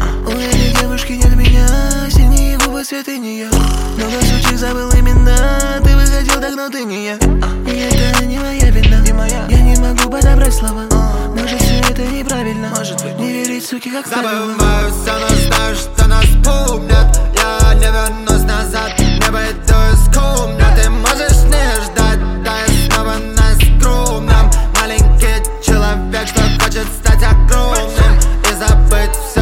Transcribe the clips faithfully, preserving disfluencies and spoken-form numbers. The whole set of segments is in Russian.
У этой девушки нет меня, синие губы, цветы не я. Много сучек забыл имена, ты выходил так, но ты не я. И это не моя вина, я не могу подобрать слова. Может, все это неправильно, не верить, суки, как правило. Забываю все, но знаю, что нас помнят. Я не вернусь назад, не пойду из комнат. Ты можешь не ждать, да я снова на скромном. Маленький человек, что хочет стать огромным и забыть все.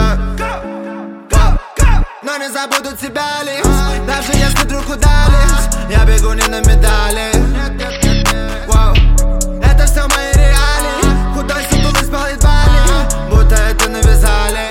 Но не забуду тебя лишь, даже если вдруг удались. Я бегу не на медали. Wow. Это все мои реалии. Худой сутулый спалит бали, будто это навязали.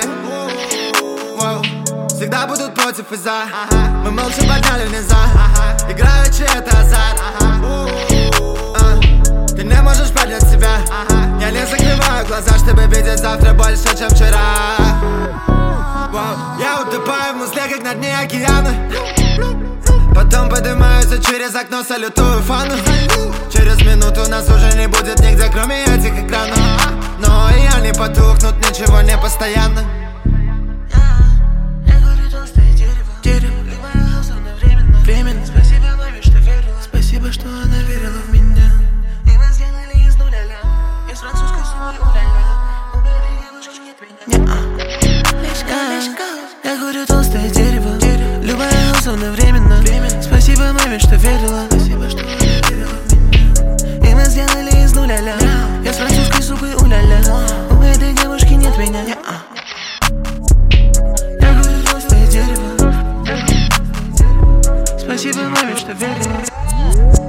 Wow. Всегда будут против и за. Мы молча подняли низа, играючи это азарт. uh. Ты не можешь поднять себя. Я не закрываю глаза, чтобы видеть завтра больше, чем вчера. Wow. Я утопаю в музле, как на дне океана. Потом поднимаются через окно, салютую фану. Через минуту нас уже не будет нигде, кроме этих экранов. Но и они потухнут, ничего не постоянно. Я говорю, толстое дерево, дерево. Любая лазурная временно, временно. Спасибо маме, что верила, спасибо, что она верила в меня. И мы сделали из нуля ля, из французской суммы уля-ля. У этой девушки нет меня. Я говорю, толстое дерево, дерево. Любая лазурная временно, временно. Спасибо маме, что верила, спасибо, что она верила в меня. И мы сделали из нуля ля, из французской супы уля-ля. У этой девушки нет меня. Я говорю, толстое дерево. Спасибо маме, что верила.